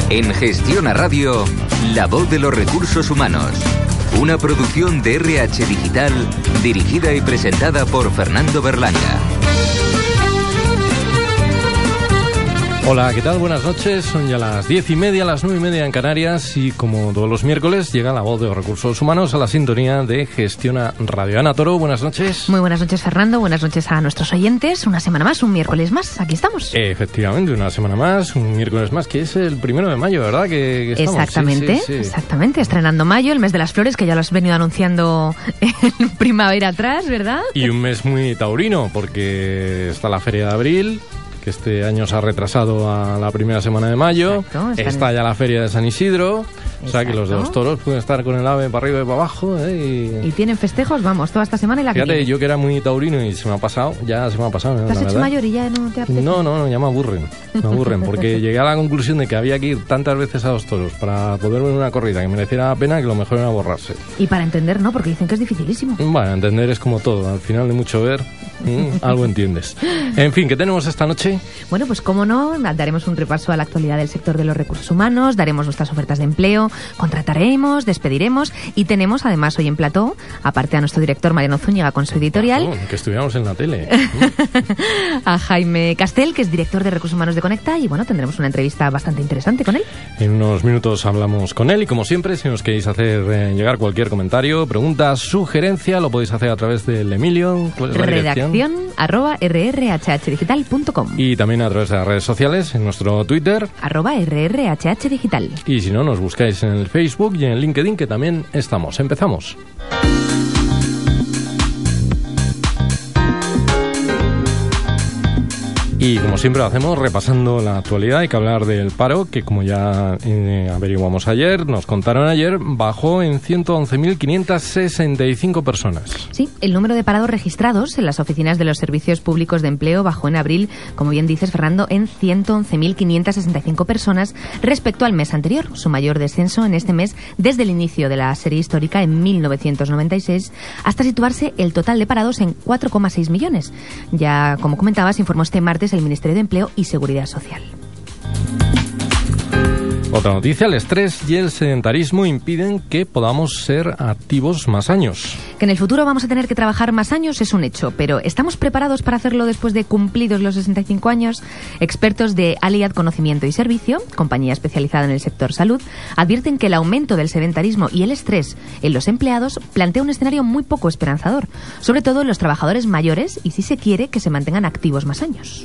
En Gestiona Radio, La Voz de los Recursos Humanos. Una producción de RH Digital, dirigida y presentada por Fernando Berlanga. Hola, ¿qué tal? Buenas noches. Son ya las 10:30, las 9:30 en Canarias y como todos los miércoles llega La Voz de los Recursos Humanos a la sintonía de Gestiona Radio. Ana Toro, buenas noches. Muy buenas noches, Fernando. Buenas noches a nuestros oyentes. Una semana más, un miércoles más. Aquí estamos. Efectivamente, una semana más, un miércoles más, que es el 1 de mayo, ¿verdad? Que estamos. Exactamente, sí. Exactamente. Estrenando mayo, el mes de las flores, que ya lo has venido anunciando en primavera atrás, ¿verdad? Y un mes muy taurino, porque está la Feria de Abril, que este año se ha retrasado a la primera semana de mayo. Exacto, está ya la Feria de San Isidro. Exacto. O sea que los de los toros pueden estar con el ave para arriba y para abajo. Y tienen festejos, vamos, toda esta semana y la que viene. Fíjate, yo que era muy taurino y se me ha pasado. ¿Te has hecho mayor y ya no te apetece? No, ya me aburren, porque llegué a la conclusión de que había que ir tantas veces a los toros para poder ver una corrida que mereciera la pena, que lo mejor era borrarse. Y para entender, ¿no? Porque dicen que es dificilísimo. Bueno, entender es como todo, al final de mucho ver, algo entiendes. En fin, ¿qué tenemos esta noche? Bueno, pues cómo no, daremos un repaso a la actualidad del sector de los recursos humanos, daremos nuestras ofertas de empleo, contrataremos, despediremos y tenemos además hoy en plató, aparte a nuestro director Mariano Zúñiga con su editorial, que estuviéramos en la tele, a Jaime Castel, que es director de recursos humanos de Conecta, y bueno, tendremos una entrevista bastante interesante con él. En unos minutos hablamos con él y como siempre, si nos queréis hacer llegar cualquier comentario, pregunta, sugerencia, lo podéis hacer a través del Emilio. redacción@rrhhdigital.com y también a través de las redes sociales, en nuestro Twitter @rrhhdigital. Y si no, nos buscáis en el Facebook y en el LinkedIn, que también estamos. Empezamos. Y como siempre lo hacemos repasando la actualidad. Hay que hablar del paro, que como ya averiguamos ayer, nos contaron ayer, bajó en 111.565 personas. Sí, el número de parados registrados en las oficinas de los servicios públicos de empleo bajó en abril, como bien dices, Fernando, en 111.565 personas respecto al mes anterior, su mayor descenso en este mes desde el inicio de la serie histórica en 1996, hasta situarse el total de parados en 4,6 millones. Ya, como comentabas, informó este martes el Ministerio de Empleo y Seguridad Social. Otra noticia, el estrés y el sedentarismo impiden que podamos ser activos más años. Que en el futuro vamos a tener que trabajar más años es un hecho, pero ¿estamos preparados para hacerlo después de cumplidos los 65 años? Expertos de Aliad Conocimiento y Servicio, compañía especializada en el sector salud, advierten que el aumento del sedentarismo y el estrés en los empleados plantea un escenario muy poco esperanzador, sobre todo en los trabajadores mayores y si se quiere que se mantengan activos más años.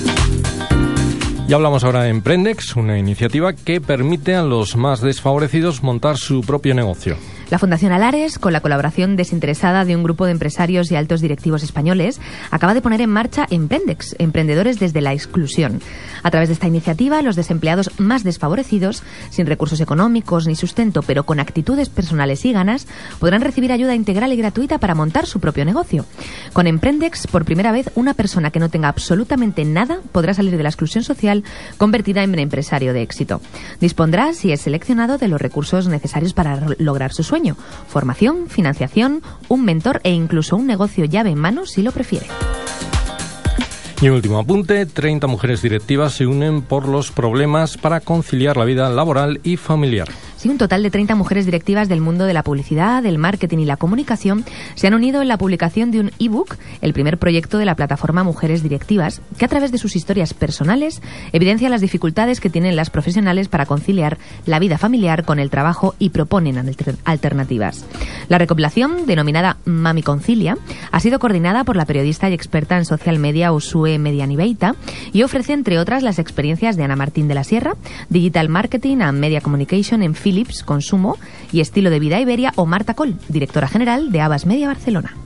Y hablamos ahora de Emprendex, una iniciativa que permite a los más desfavorecidos montar su propio negocio. La Fundación Alares, con la colaboración desinteresada de un grupo de empresarios y altos directivos españoles, acaba de poner en marcha Emprendex, Emprendedores desde la Exclusión. A través de esta iniciativa, los desempleados más desfavorecidos, sin recursos económicos ni sustento, pero con actitudes personales y ganas, podrán recibir ayuda integral y gratuita para montar su propio negocio. Con Emprendex, por primera vez, una persona que no tenga absolutamente nada podrá salir de la exclusión social convertida en empresario de éxito. Dispondrá, si es seleccionado, de los recursos necesarios para lograr su sueño: formación, financiación, un mentor e incluso un negocio llave en mano si lo prefiere. Y un último apunte, 30 mujeres directivas se unen por los problemas para conciliar la vida laboral y familiar. Sí, un total de 30 mujeres directivas del mundo de la publicidad, del marketing y la comunicación se han unido en la publicación de un ebook, el primer proyecto de la plataforma Mujeres Directivas, que a través de sus historias personales evidencia las dificultades que tienen las profesionales para conciliar la vida familiar con el trabajo y proponen alternativas. La recopilación, denominada Mami Concilia, ha sido coordinada por la periodista y experta en social media Usue Medianibeita y ofrece, entre otras, las experiencias de Ana Martín de la Sierra, Digital Marketing and Media Communication en Philips Consumo y Estilo de Vida Iberia, o Marta Coll, directora general de Abas Media Barcelona.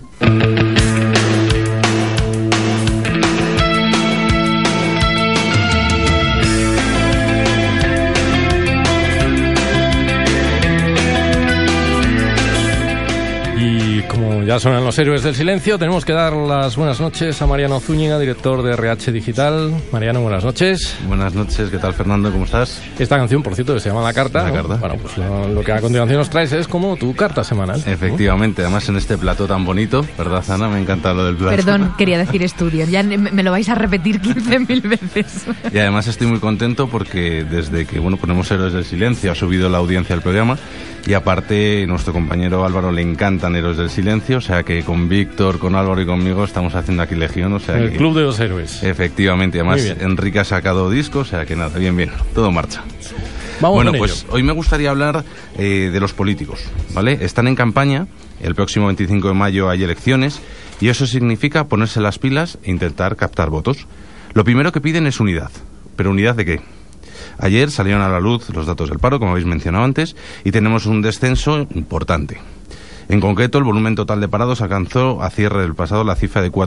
Y como ya Ya suenan los héroes del silencio. Tenemos que dar las buenas noches a Mariano Zúñiga, director de RH Digital. Mariano, buenas noches. Buenas noches, ¿qué tal, Fernando? ¿Cómo estás? Esta canción, por cierto, que se llama La Carta. La Carta. Bueno, pues lo que a continuación nos traes es como tu carta semanal. Efectivamente, además en este plató tan bonito, ¿verdad, Ana? Me encanta lo del plató. Perdón, quería decir estudio. Ya me lo vais a repetir 15.000 veces. Y además estoy muy contento porque desde que ponemos Héroes del Silencio ha subido la audiencia al programa. Y aparte, nuestro compañero Álvaro le encantan Héroes del Silencio, o sea que con Víctor, con Álvaro y conmigo estamos haciendo aquí legión, o sea el Club de los Héroes. Efectivamente, además Enrique ha sacado disco, o sea que nada, bien, todo marcha. Vamos con pues ello. Hoy me gustaría hablar de los políticos, ¿vale? Están en campaña, el próximo 25 de mayo hay elecciones, y eso significa ponerse las pilas e intentar captar votos. Lo primero que piden es unidad, ¿pero unidad de qué? Ayer salieron a la luz los datos del paro, como habéis mencionado antes, y tenemos un descenso importante. En concreto, el volumen total de parados alcanzó a cierre del pasado la cifra de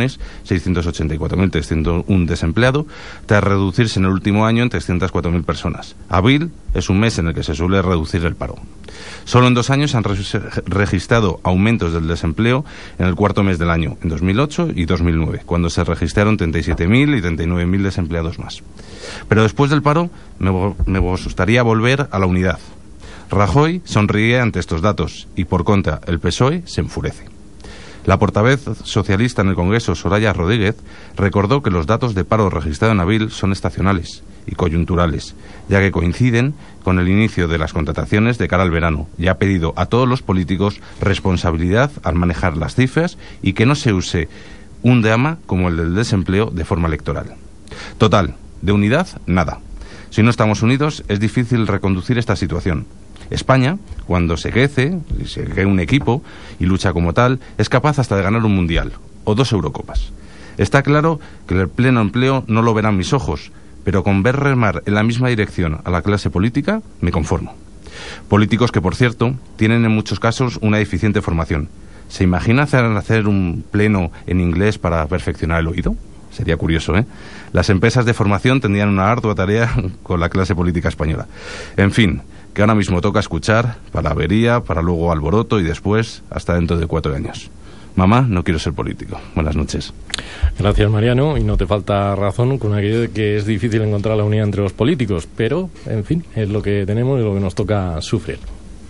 4.684.301 desempleados, tras reducirse en el último año en 304.000 personas. Abril es un mes en el que se suele reducir el paro. Solo en 2 años se han registrado aumentos del desempleo en el cuarto mes del año, en 2008 y 2009, cuando se registraron 37.000 y 39.000 desempleados más. Pero después del paro, me gustaría volver a la unidad. Rajoy sonríe ante estos datos y, por contra, el PSOE se enfurece. La portavoz socialista en el Congreso, Soraya Rodríguez, recordó que los datos de paro registrado en abril son estacionales y coyunturales, ya que coinciden con el inicio de las contrataciones de cara al verano, y ha pedido a todos los políticos responsabilidad al manejar las cifras y que no se use un drama como el del desempleo de forma electoral. Total, de unidad, nada. Si no estamos unidos, es difícil reconducir esta situación. España, cuando se crece un equipo y lucha como tal, es capaz hasta de ganar un mundial o 2 Eurocopas. Está claro que el pleno empleo no lo verán mis ojos, pero con ver remar en la misma dirección a la clase política, me conformo. Políticos que, por cierto, tienen en muchos casos una deficiente formación. ¿Se imagina hacer un pleno en inglés para perfeccionar el oído? Sería curioso, ¿eh? Las empresas de formación tendrían una ardua tarea con la clase política española. En fin, que ahora mismo toca escuchar palabrería, para luego alboroto y después hasta dentro de 4 años. Mamá, no quiero ser político. Buenas noches. Gracias, Mariano, y no te falta razón con aquello de que es difícil encontrar la unidad entre los políticos, pero, en fin, es lo que tenemos y lo que nos toca sufrir.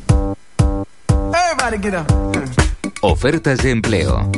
Ofertas de empleo.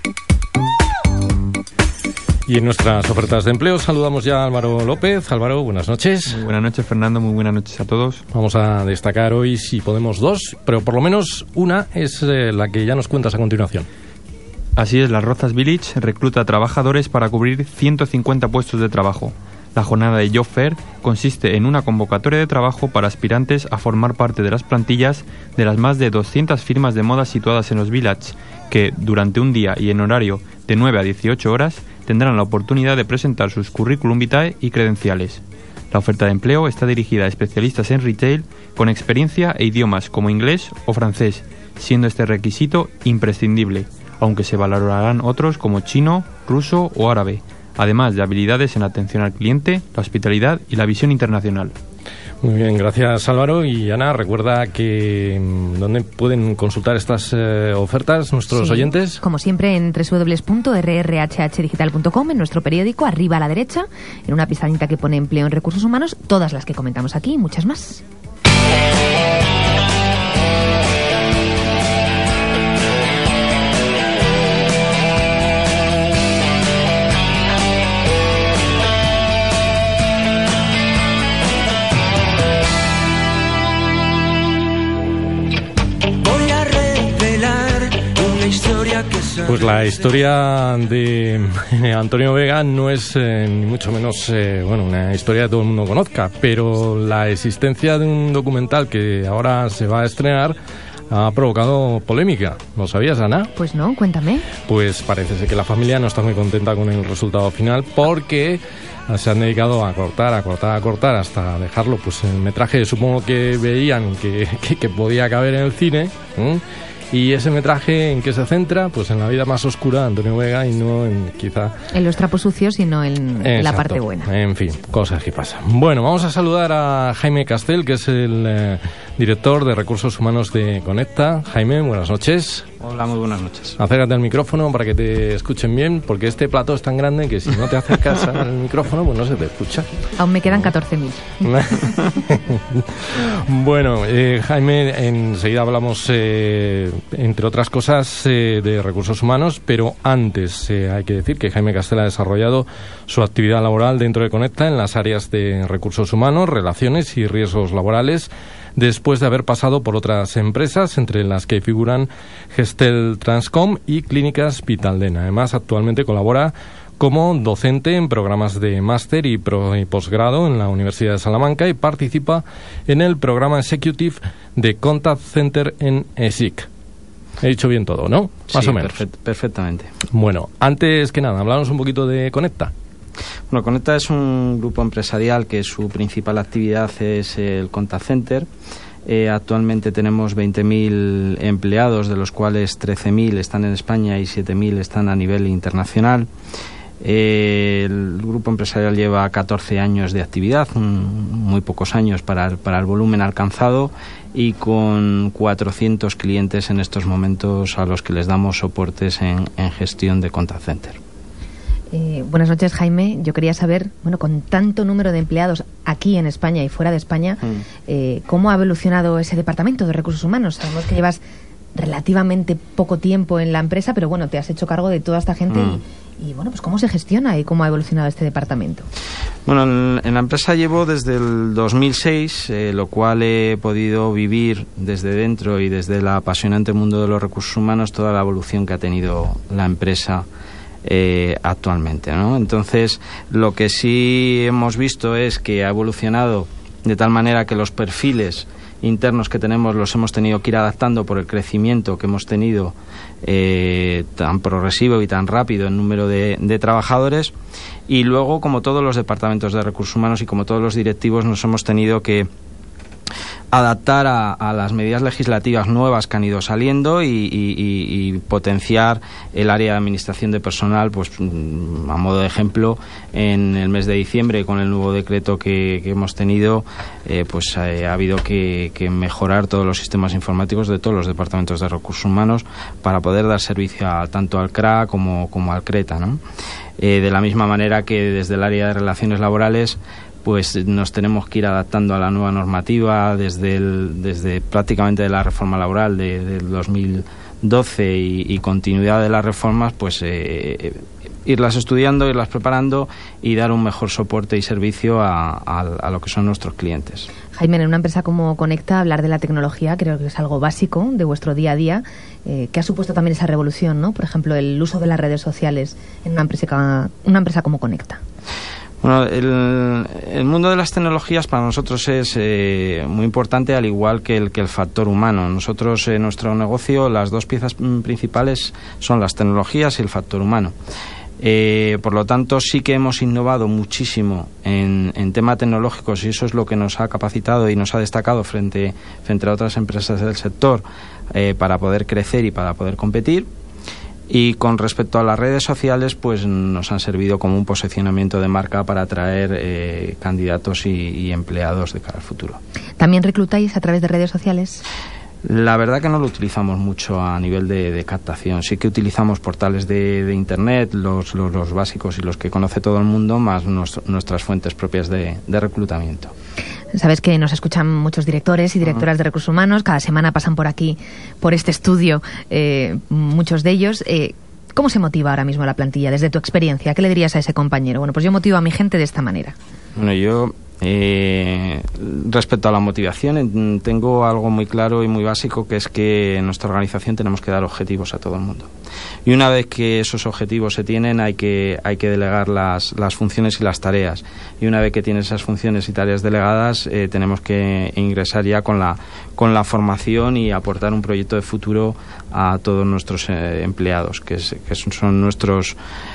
Y en nuestras ofertas de empleo saludamos ya a Álvaro López. Álvaro, buenas noches. Muy buenas noches, Fernando. Muy buenas noches a todos. Vamos a destacar hoy, si podemos, 2, pero por lo menos una es la que ya nos cuentas a continuación. Así es, Las Rozas Village recluta trabajadores para cubrir 150 puestos de trabajo. La jornada de Job Fair consiste en una convocatoria de trabajo para aspirantes a formar parte de las plantillas de las más de 200 firmas de moda situadas en los Village, que durante un día y en horario de 9 a 18 horas tendrán la oportunidad de presentar sus currículum vitae y credenciales. La oferta de empleo está dirigida a especialistas en retail con experiencia e idiomas como inglés o francés, siendo este requisito imprescindible, aunque se valorarán otros como chino, ruso o árabe, además de habilidades en atención al cliente, la hospitalidad y la visión internacional. Muy bien, gracias, Álvaro. Y Ana, recuerda que ¿dónde pueden consultar estas ofertas nuestros oyentes? Como siempre, en www.rrhhdigital.com, en nuestro periódico, arriba a la derecha, en una pestañita que pone empleo en recursos humanos, todas las que comentamos aquí y muchas más. Pues la historia de Antonio Vega no es ni mucho menos una historia que todo el mundo conozca, pero la existencia de un documental que ahora se va a estrenar ha provocado polémica. ¿Lo sabías, Ana? Pues no, cuéntame. Pues parece ser que la familia no está muy contenta con el resultado final porque se han dedicado a cortar hasta dejarlo, pues el metraje supongo que veían que podía caber en el cine. Y ese metraje, ¿en qué se centra? Pues en la vida más oscura de Antonio Vega y no en quizá en los trapos sucios, sino en la parte buena. En fin, cosas que pasan. Bueno, vamos a saludar a Jaime Castel, que es el director de Recursos Humanos de Conecta. Jaime, buenas noches. Hola, muy buenas noches. Acércate al micrófono para que te escuchen bien, porque este plató es tan grande que si no te acercas al micrófono, pues no se te escucha. Aún me quedan 14.000. Bueno, Jaime, enseguida hablamos, entre otras cosas, de recursos humanos, pero antes hay que decir que Jaime Castell ha desarrollado su actividad laboral dentro de Conecta en las áreas de recursos humanos, relaciones y riesgos laborales, después de haber pasado por otras empresas, entre las que figuran Gestel Transcom y Clínicas Vitaldena. Además, actualmente colabora como docente en programas de máster y posgrado en la Universidad de Salamanca y participa en el programa Executive de Contact Center en ESIC. He dicho bien todo, ¿no? Más o menos. Perfectamente. Bueno, antes que nada, hablamos un poquito de Conecta. Bueno, Conecta es un grupo empresarial que su principal actividad es el Contact Center. Actualmente tenemos 20.000 empleados, de los cuales 13.000 están en España y 7.000 están a nivel internacional. El grupo empresarial lleva 14 años de actividad, muy pocos años para el volumen alcanzado, y con 400 clientes en estos momentos a los que les damos soportes en gestión de Contact Center. Buenas noches, Jaime. Yo quería saber, bueno, con tanto número de empleados aquí en España y fuera de España, ¿cómo ha evolucionado ese departamento de recursos humanos? Sabemos que llevas relativamente poco tiempo en la empresa, pero bueno, te has hecho cargo de toda esta gente y bueno, pues ¿cómo se gestiona y cómo ha evolucionado este departamento? Bueno, en la empresa llevo desde el 2006, lo cual he podido vivir desde dentro y desde el apasionante mundo de los recursos humanos toda la evolución que ha tenido la empresa actualmente, ¿no? Entonces, lo que sí hemos visto es que ha evolucionado de tal manera que los perfiles internos que tenemos los hemos tenido que ir adaptando por el crecimiento que hemos tenido tan progresivo y tan rápido en número de trabajadores, y luego, como todos los departamentos de recursos humanos y como todos los directivos, nos hemos tenido que adaptar a las medidas legislativas nuevas que han ido saliendo y potenciar el área de administración de personal, pues a modo de ejemplo, en el mes de diciembre, con el nuevo decreto que hemos tenido, ha habido que mejorar todos los sistemas informáticos de todos los departamentos de recursos humanos para poder dar servicio tanto al CRA como al CRETA, ¿no? De la misma manera que desde el área de relaciones laborales, pues nos tenemos que ir adaptando a la nueva normativa desde prácticamente de la reforma laboral del 2012 y continuidad de las reformas, pues irlas estudiando, irlas preparando y dar un mejor soporte y servicio a lo que son nuestros clientes. Jaime, en una empresa como Conecta, hablar de la tecnología creo que es algo básico de vuestro día a día. ¿Qué ha supuesto también esa revolución, ¿no? Por ejemplo, el uso de las redes sociales en una empresa como Conecta. Bueno, el mundo de las tecnologías para nosotros es muy importante, al igual que el factor humano. Nosotros, en nuestro negocio, las dos piezas principales son las tecnologías y el factor humano. Por lo tanto, sí que hemos innovado muchísimo en temas tecnológicos, y eso es lo que nos ha capacitado y nos ha destacado frente a otras empresas del sector para poder crecer y para poder competir. Y con respecto a las redes sociales, pues nos han servido como un posicionamiento de marca para atraer candidatos y empleados de cara al futuro. ¿También reclutáis a través de redes sociales? La verdad que no lo utilizamos mucho a nivel de captación. Sí que utilizamos portales de Internet, los básicos y los que conoce todo el mundo, más nuestras fuentes propias de reclutamiento. Sabes que nos escuchan muchos directores y directoras de recursos humanos. Cada semana pasan por aquí, por este estudio, muchos de ellos. ¿Cómo se motiva ahora mismo la plantilla desde tu experiencia? ¿Qué le dirías a ese compañero? Bueno, pues yo motivo a mi gente de esta manera. Bueno, yo respecto a la motivación tengo algo muy claro y muy básico, que es que en nuestra organización tenemos que dar objetivos a todo el mundo, y una vez que esos objetivos se tienen hay que delegar las funciones y las tareas, y una vez que tienes esas funciones y tareas delegadas tenemos que ingresar ya con la formación y aportar un proyecto de futuro a todos nuestros empleados, que son nuestros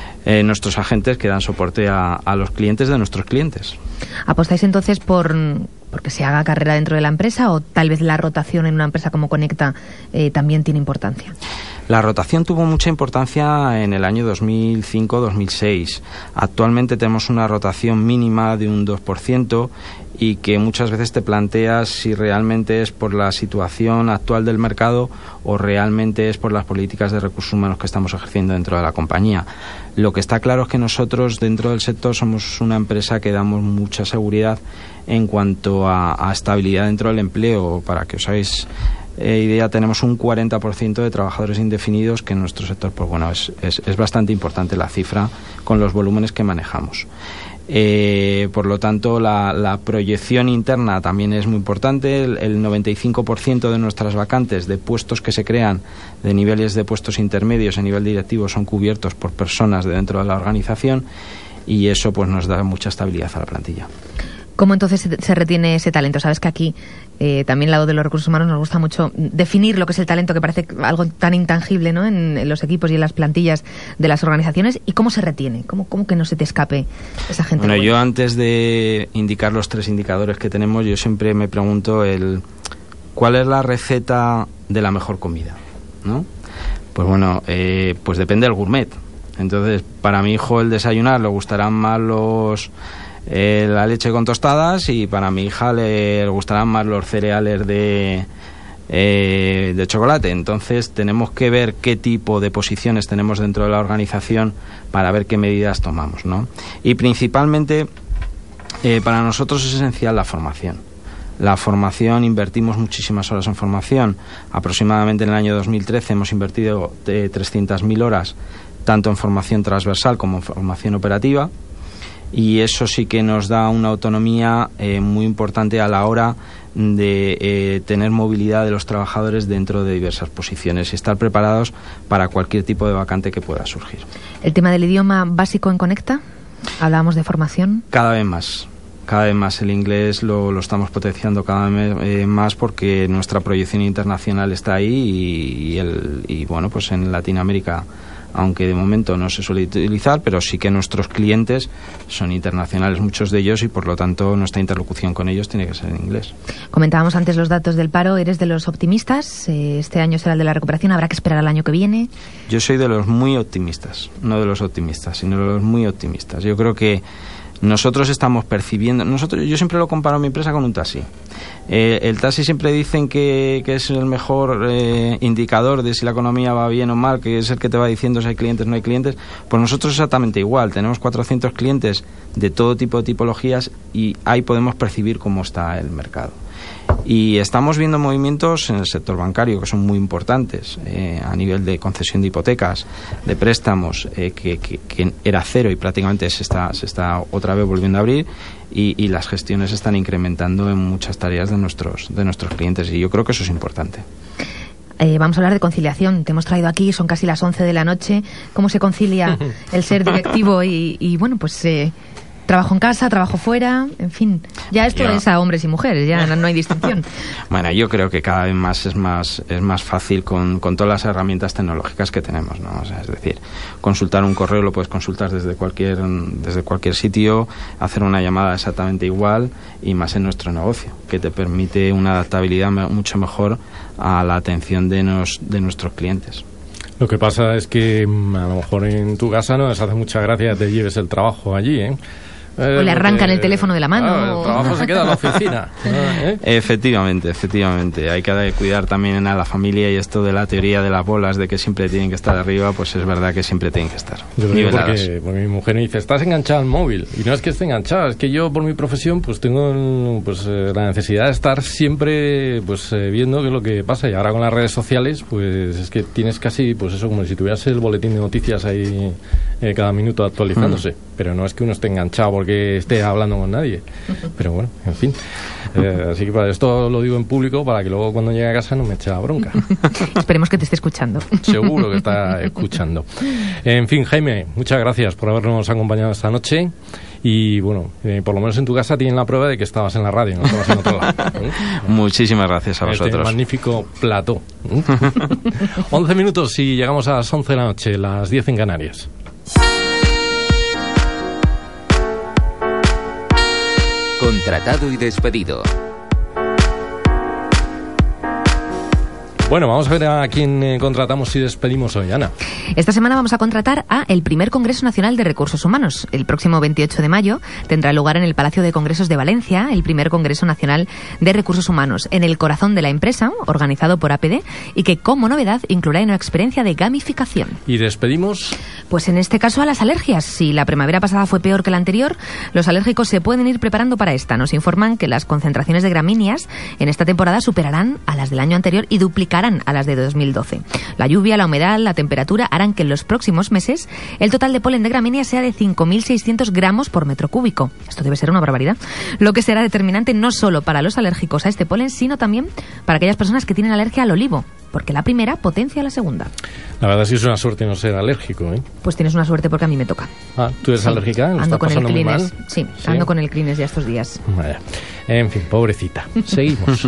agentes que dan soporte a los clientes de nuestros clientes. ¿Apostáis entonces por que se haga carrera dentro de la empresa, o tal vez la rotación en una empresa como Conecta también tiene importancia? La rotación tuvo mucha importancia en el año 2005-2006. Actualmente tenemos una rotación mínima de un 2%, y que muchas veces te planteas si realmente es por la situación actual del mercado o realmente es por las políticas de recursos humanos que estamos ejerciendo dentro de la compañía. Lo que está claro es que nosotros dentro del sector somos una empresa que damos mucha seguridad en cuanto a estabilidad dentro del empleo. Para que os hagáis idea, tenemos un 40% de trabajadores indefinidos, que en nuestro sector pues bueno, es bastante importante la cifra con los volúmenes que manejamos. Por lo tanto, la proyección interna también es muy importante. El 95% de nuestras vacantes de puestos que se crean, de niveles de puestos intermedios a nivel directivo, son cubiertos por personas de dentro de la organización, y eso pues nos da mucha estabilidad a la plantilla. ¿Cómo entonces se retiene ese talento? Sabes que aquí también, al lado de los recursos humanos, nos gusta mucho definir lo que es el talento, que parece algo tan intangible, ¿no?, en los equipos y en las plantillas de las organizaciones. ¿Y cómo se retiene? ¿Cómo que no se te escape esa gente? Bueno, yo antes de indicar los 3 indicadores que tenemos, yo siempre me pregunto ¿cuál es la receta de la mejor comida?, ¿no? Pues bueno, pues depende del gourmet. Entonces, para mi hijo el desayunar le gustarán más la leche con tostadas, y para mi hija le gustarán más los cereales de chocolate. Entonces tenemos que ver qué tipo de posiciones tenemos dentro de la organización para ver qué medidas tomamos, ¿no? Y principalmente para nosotros es esencial la formación. La formación, invertimos muchísimas horas en formación. Aproximadamente en el año 2013 hemos invertido 300.000 horas, tanto en formación transversal como en formación operativa. Y eso sí que nos da una autonomía muy importante a la hora de tener movilidad de los trabajadores dentro de diversas posiciones y estar preparados para cualquier tipo de vacante que pueda surgir. ¿El tema del idioma básico en Conecta? Hablábamos de formación. Cada vez más el inglés lo estamos potenciando cada vez más, porque nuestra proyección internacional está ahí y bueno, pues en Latinoamérica, aunque de momento no se suele utilizar, pero sí que nuestros clientes son internacionales, muchos de ellos, y por lo tanto nuestra interlocución con ellos tiene que ser en inglés. Comentábamos antes los datos del paro. ¿Eres de los optimistas? ¿Este año será el de la recuperación? ¿Habrá que esperar al año que viene? Yo soy de los muy optimistas, no de los optimistas, sino de los muy optimistas. Yo creo que nosotros estamos percibiendo... Yo siempre lo comparo a mi empresa con un taxi. El taxi siempre dicen que es el mejor indicador de si la economía va bien o mal, que es el que te va diciendo si hay clientes o no hay clientes. Pues nosotros exactamente igual. Tenemos 400 clientes de todo tipo de tipologías y ahí podemos percibir cómo está el mercado. Y estamos viendo movimientos en el sector bancario que son muy importantes, a nivel de concesión de hipotecas, de préstamos, que era cero y prácticamente se está otra vez volviendo a abrir, y las gestiones se están incrementando en muchas tareas de nuestros clientes, y yo creo que eso es importante. Vamos a hablar de conciliación. Te hemos traído aquí, son casi las 11 de la noche. ¿Cómo se concilia el ser directivo y bueno, pues... trabajo en casa, trabajo fuera, en fin, ya esto es a hombres y mujeres, ya no hay distinción? Bueno, yo creo que cada vez más es más fácil con todas las herramientas tecnológicas que tenemos, ¿no? O sea, es decir, consultar un correo lo puedes consultar desde cualquier sitio, hacer una llamada exactamente igual, y más en nuestro negocio, que te permite una adaptabilidad mucho mejor a la atención de nuestros clientes. Lo que pasa es que a lo mejor en tu casa no les hace mucha gracia que te lleves el trabajo allí, ¿eh? O le arrancan el teléfono de la mano. El trabajo se queda en la oficina. Efectivamente. Hay que cuidar también a la familia, y esto de la teoría de las bolas, de que siempre tienen que estar arriba, pues es verdad que siempre tienen que estar niveladas. Porque mi mujer me dice, estás enganchado al móvil. Y no es que esté enganchado, es que yo por mi profesión pues tengo la necesidad de estar siempre viendo qué es lo que pasa. Y ahora con las redes sociales, pues es que tienes casi, pues eso, como si tuvieras el boletín de noticias ahí cada minuto actualizándose. Pero no es que uno esté enganchado porque esté hablando con nadie. Pero bueno, en fin. Así que para esto lo digo en público, para que luego cuando llegue a casa no me eche la bronca. Esperemos que te esté escuchando. Seguro que está escuchando. En fin, Jaime, muchas gracias por habernos acompañado esta noche. Y bueno, por lo menos en tu casa tienen la prueba de que estabas en la radio, no estabas en otro lado. Muchísimas gracias a vosotros. Este magnífico plató. 11 minutos y llegamos a las 11 de la noche, las 10 en Canarias. Contratado y despedido. Bueno, vamos a ver a quién contratamos y despedimos hoy, Ana. Esta semana vamos a contratar a el primer Congreso Nacional de Recursos Humanos. El próximo 28 de mayo tendrá lugar en el Palacio de Congresos de Valencia el primer Congreso Nacional de Recursos Humanos, en el corazón de la empresa, organizado por APD, y que como novedad incluirá una experiencia de gamificación. ¿Y despedimos? Pues en este caso a las alergias. Si la primavera pasada fue peor que la anterior, los alérgicos se pueden ir preparando para esta. Nos informan que las concentraciones de gramíneas en esta temporada superarán a las del año anterior y duplicarán a las de 2012. La lluvia, la humedad, la temperatura harán que en los próximos meses el total de polen de gramíneas sea de 5.600 gramos por metro cúbico. Esto debe ser una barbaridad. Lo que será determinante no solo para los alérgicos a este polen, sino también para aquellas personas que tienen alergia al olivo, porque la primera potencia a la segunda. La verdad sí es una suerte no ser alérgico, ¿eh? Pues tienes una suerte porque a mí me toca. Ah, ¿tú eres alérgica? Ando con el Kleenex. Sí, ando con el Kleenex ya estos días. Vaya. En fin, pobrecita. Seguimos.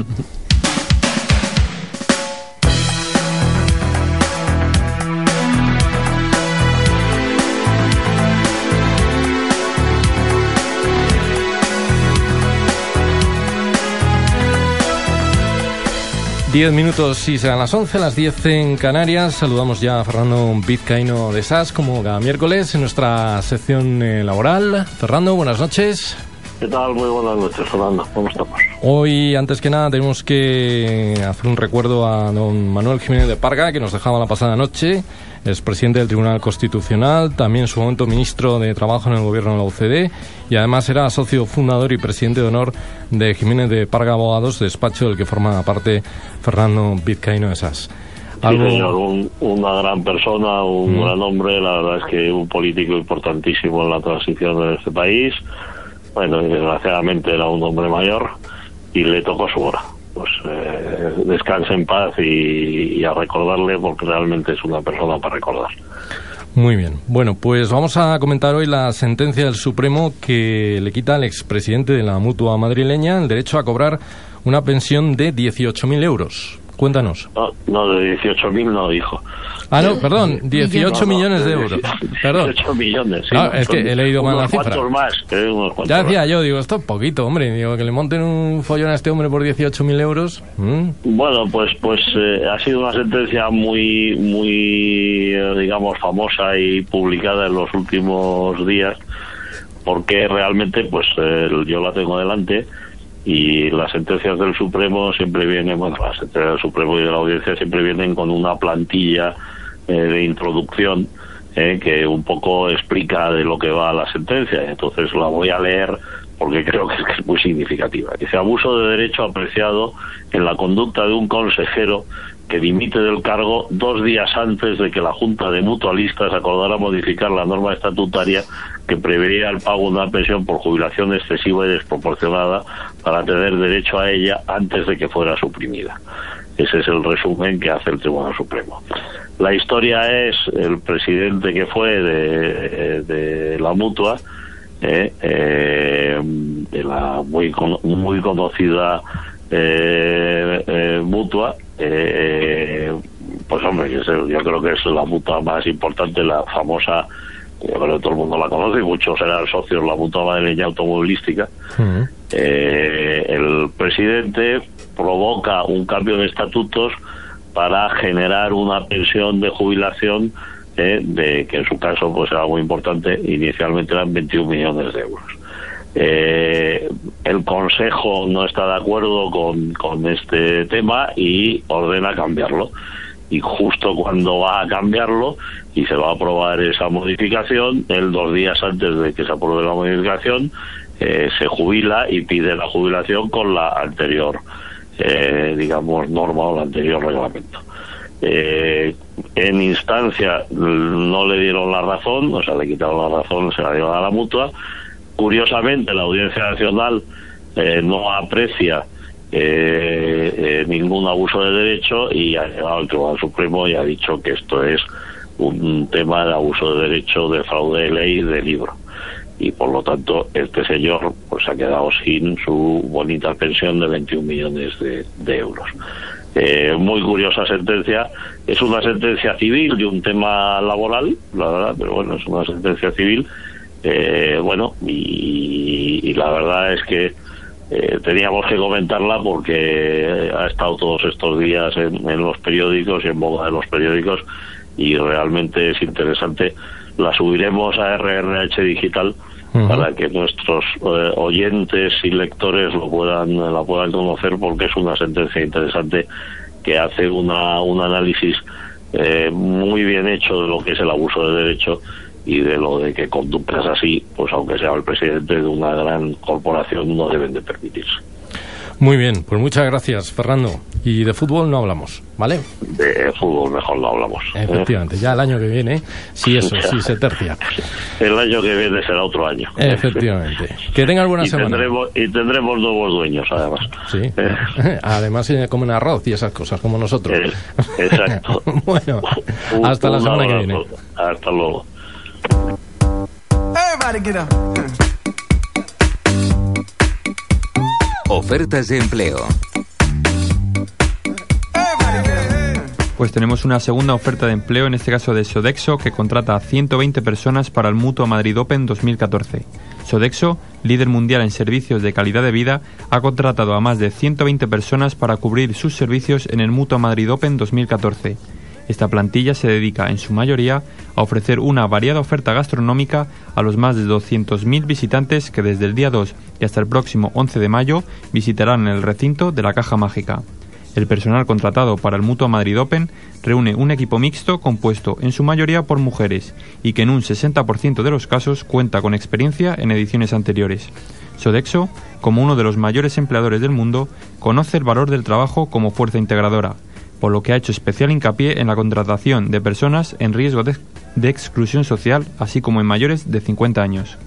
Diez minutos y serán las 11, las 10 en Canarias. Saludamos ya a Fernando Vizcaíno de SAS, como cada miércoles, en nuestra sección laboral. Fernando, buenas noches. ¿Qué tal? Muy buenas noches, Fernando. ¿Cómo estamos? Hoy, antes que nada, tenemos que hacer un recuerdo a don Manuel Jiménez de Parga, que nos dejaba la pasada noche. Es presidente del Tribunal Constitucional, también en su momento ministro de Trabajo en el gobierno de la UCD, y además era socio fundador y presidente de honor de Jiménez de Parga Abogados, despacho del que forma parte Fernando Vizcaíno de SAS. ¿Algo? Sí, señor, una gran persona, un gran hombre, la verdad es que un político importantísimo en la transición de este país. Bueno, y desgraciadamente era un hombre mayor y le tocó su hora. Pues descanse en paz y a recordarle, porque realmente es una persona para recordar. Muy bien. Bueno, pues vamos a comentar hoy la sentencia del Supremo que le quita al expresidente de la Mutua madrileña el derecho a cobrar una pensión de 18.000 euros. Cuéntanos. No, de 18.000 no, hijo. Ah, no, perdón, 18 millones de euros. Perdón. 18 millones, sí. No, es que he leído mal la cifra. Unos cuantos ya decía más. yo, digo, esto es poquito, hombre. Digo, que le monten un follón a este hombre por 18.000 euros. Bueno, pues ha sido una sentencia muy, digamos, famosa y publicada en los últimos días, porque realmente, pues yo la tengo delante. Y las sentencias del Supremo siempre vienen, bueno, las sentencias del Supremo y de la Audiencia siempre vienen con una plantilla de introducción que un poco explica de lo que va la sentencia. Entonces la voy a leer porque creo que es muy significativa. Dice: abuso de derecho apreciado en la conducta de un consejero que dimite del cargo 2 días antes de que la Junta de Mutualistas acordara modificar la norma estatutaria que preveía el pago de una pensión por jubilación excesiva y desproporcionada para tener derecho a ella antes de que fuera suprimida. Ese es el resumen que hace el Tribunal Supremo. La historia es el presidente que fue de la Mutua, de la muy conocida Mutua, pues hombre, yo creo que es la Mutua más importante, la famosa. Yo creo que todo el mundo la conoce y muchos eran socios de la Mutua madrileña automovilística. El presidente provoca un cambio de estatutos para generar una pensión de jubilación que en su caso pues era muy importante. Inicialmente eran 21 millones de euros. El Consejo no está de acuerdo con este tema y ordena cambiarlo. Y justo cuando va a cambiarlo y se va a aprobar esa modificación, 2 días antes de que se apruebe la modificación, se jubila y pide la jubilación con la anterior, digamos, norma o el anterior reglamento. En instancia no le dieron la razón, o sea, le quitaron la razón, se la dieron a la Mutua. Curiosamente, la Audiencia Nacional no aprecia ningún abuso de derecho y ha llegado al Tribunal Supremo y ha dicho que esto es un tema de abuso de derecho, de fraude de ley, de libro, y por lo tanto este señor pues ha quedado sin su bonita pensión de 21 millones de euros. Muy curiosa sentencia. Es una sentencia civil de un tema laboral, la verdad, pero bueno, es una sentencia civil. Bueno, y la verdad es que teníamos que comentarla porque ha estado todos estos días en los periódicos y en boga de los periódicos, y realmente es interesante. La subiremos a RRH Digital para que nuestros oyentes y lectores la puedan conocer, porque es una sentencia interesante que hace un análisis muy bien hecho de lo que es el abuso de derecho y de lo de que conductas así, pues aunque sea el presidente de una gran corporación, no deben de permitirse. Muy bien, pues muchas gracias, Fernando. Y de fútbol no hablamos, ¿vale? De fútbol mejor no hablamos. Efectivamente, ya el año que viene, si se tercia. El año que viene será otro año. Efectivamente. Que tengas buena semana. Tendremos nuevos dueños, además. Sí. Además comen arroz y esas cosas, como nosotros. Exacto. Bueno, hasta la semana que viene. Hasta luego. Ofertas de empleo. Pues tenemos una segunda oferta de empleo, en este caso de Sodexo, que contrata a 120 personas para el Mutua Madrid Open 2014. Sodexo, líder mundial en servicios de calidad de vida, ha contratado a más de 120 personas para cubrir sus servicios en el Mutua Madrid Open 2014. Esta plantilla se dedica, en su mayoría, a ofrecer una variada oferta gastronómica a los más de 200.000 visitantes que desde el día 2 y hasta el próximo 11 de mayo visitarán el recinto de la Caja Mágica. El personal contratado para el Mutua Madrid Open reúne un equipo mixto compuesto en su mayoría por mujeres y que en un 60% de los casos cuenta con experiencia en ediciones anteriores. Sodexo, como uno de los mayores empleadores del mundo, conoce el valor del trabajo como fuerza integradora, por lo que ha hecho especial hincapié en la contratación de personas en riesgo de exclusión social, así como en mayores de 50 años.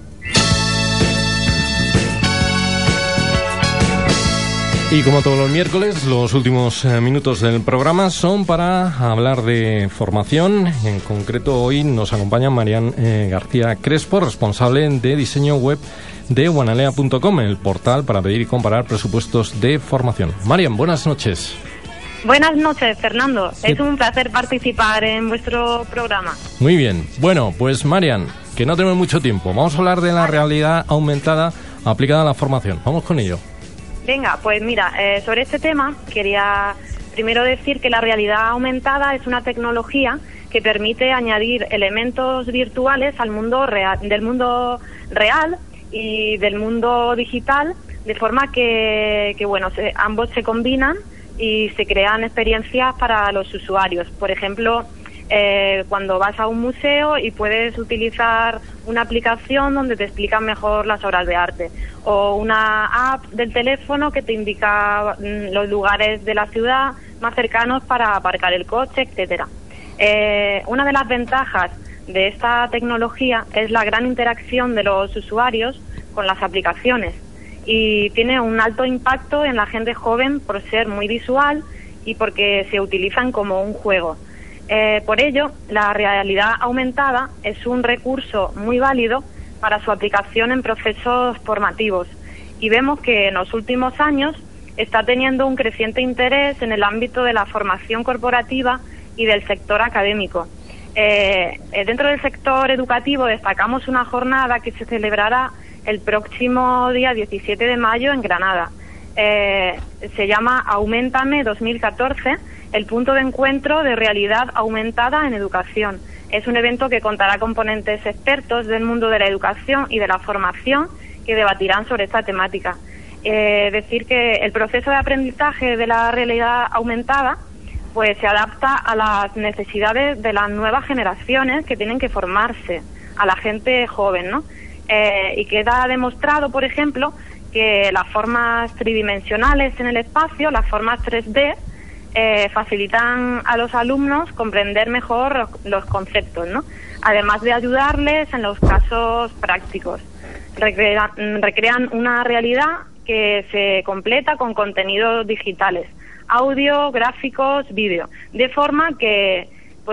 Y como todos los miércoles, los últimos minutos del programa son para hablar de formación. En concreto, hoy nos acompaña Marian García Crespo, responsable de diseño web de wanalea.com, el portal para pedir y comparar presupuestos de formación. Marian, buenas noches. Buenas noches, Fernando. Es un placer participar en vuestro programa. Muy bien. Bueno, pues Marian, que no tenemos mucho tiempo. Vamos a hablar de la realidad aumentada aplicada a la formación. Vamos con ello. Venga, pues mira, sobre este tema quería primero decir que la realidad aumentada es una tecnología que permite añadir elementos virtuales al mundo real, del mundo real y del mundo digital, de forma que ambos se combinan y se crean experiencias para los usuarios. Por ejemplo, cuando vas a un museo y puedes utilizar una aplicación donde te explican mejor las obras de arte, o una app del teléfono que te indica los lugares de la ciudad más cercanos para aparcar el coche, etcétera. Una de las ventajas de esta tecnología es la gran interacción de los usuarios con las aplicaciones, y tiene un alto impacto en la gente joven por ser muy visual y porque se utilizan como un juego. Por ello, la realidad aumentada es un recurso muy válido para su aplicación en procesos formativos, y vemos que en los últimos años está teniendo un creciente interés en el ámbito de la formación corporativa y del sector académico. Dentro del sector educativo destacamos una jornada que se celebrará el próximo día 17 de mayo en Granada. Se llama Auméntame 2014, el punto de encuentro de realidad aumentada en educación. Es un evento que contará con ponentes expertos del mundo de la educación y de la formación que debatirán sobre esta temática. Decir que el proceso de aprendizaje de la realidad aumentada pues se adapta a las necesidades de las nuevas generaciones que tienen que formarse, a la gente joven, ¿no? Y queda demostrado, por ejemplo, que las formas tridimensionales en el espacio, las formas 3D, facilitan a los alumnos comprender mejor los conceptos, ¿no? Además de ayudarles en los casos prácticos. Recrean una realidad que se completa con contenidos digitales, audio, gráficos, vídeo, de forma que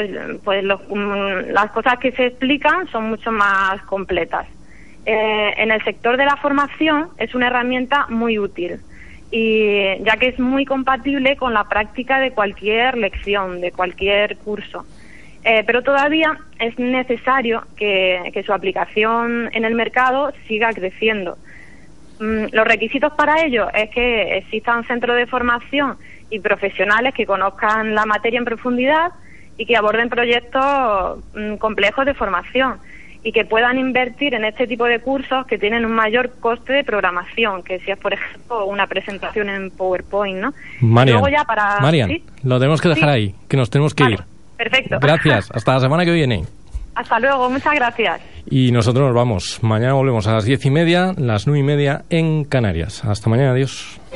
las cosas que se explican son mucho más completas. En el sector de la formación es una herramienta muy útil, y ya que es muy compatible con la práctica de cualquier lección, de cualquier curso. Pero todavía es necesario que su aplicación en el mercado siga creciendo. Los requisitos para ello es que existan centros de formación y profesionales que conozcan la materia en profundidad y que aborden proyectos complejos de formación y que puedan invertir en este tipo de cursos que tienen un mayor coste de programación, que si es, por ejemplo, una presentación en PowerPoint, ¿no? Marian, ¿sí? Lo tenemos que dejar ahí, que nos tenemos que ir. Perfecto. Gracias, hasta la semana que viene. Hasta luego, muchas gracias. Y nosotros nos vamos. Mañana volvemos a las 10:30, las 9:30 en Canarias. Hasta mañana, adiós.